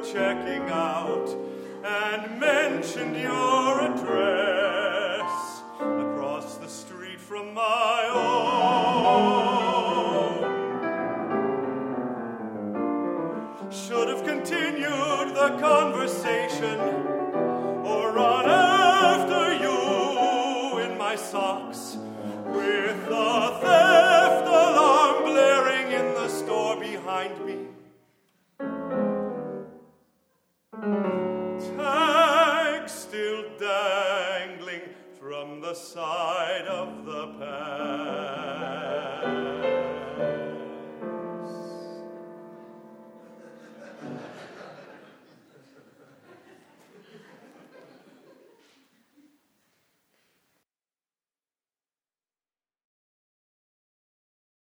checking out and mentioned your address across the street from my own. Should have continued the conversation or run after you in my socks with the theft alarm blaring in the store behind me. Tag still dangling from the side of the path.